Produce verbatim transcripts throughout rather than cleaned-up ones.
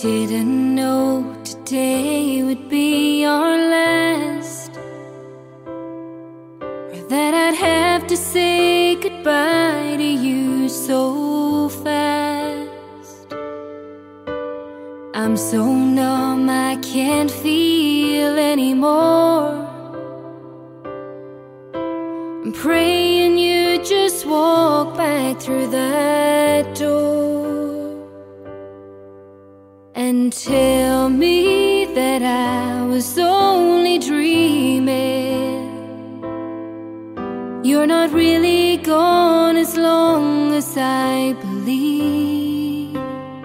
Didn't know today would be our last, or that I'd have to say goodbye to you so fast. I'm so numb I can't feel anymore. I'm praying you just walk back through that door and tell me that I was only dreaming. You're not really gone as long as I believe.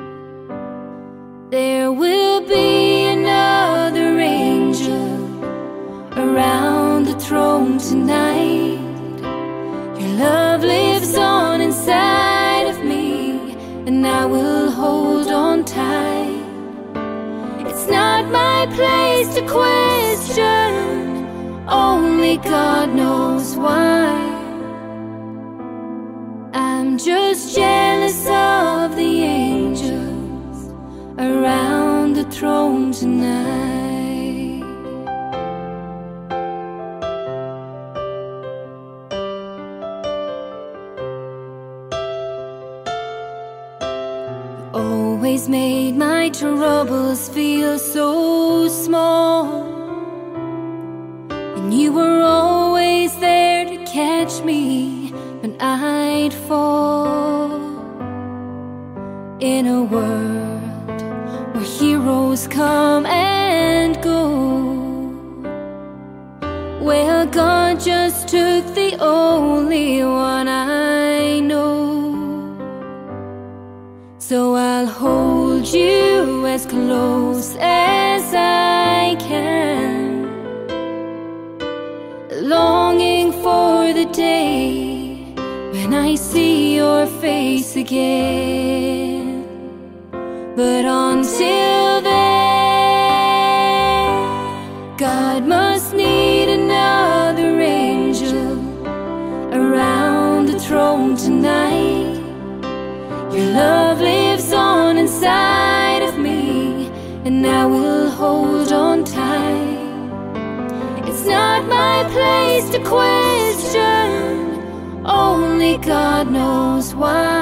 There will be another angel around the throne tonight. Your love lives on inside of me, and I will hold on tight. It's not my place to question, only God knows why. I'm just jealous of the angels around the throne tonight. You always made my troubles feel so small, and you were always there to catch me when I'd fall. In a world where heroes come and go, well, God just took the only one I know. So I'll hold you as close as I can, longing for the day when I see your face again. But until then, God must need another angel around the throne tonight. Your love lives on inside of me, and I will hold on tight. It's not my place to question, only God knows why.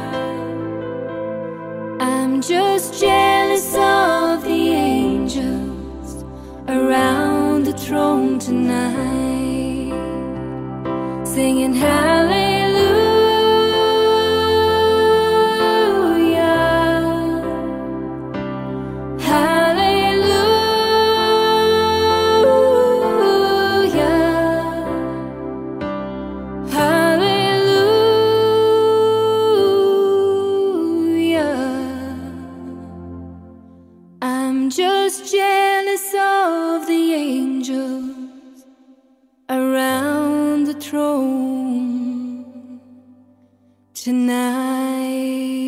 I'm just jealous of the angels around the throne tonight, singing hallelujah, hallelujah, hallelujah. I'm just jealous of the angels around the throne tonight.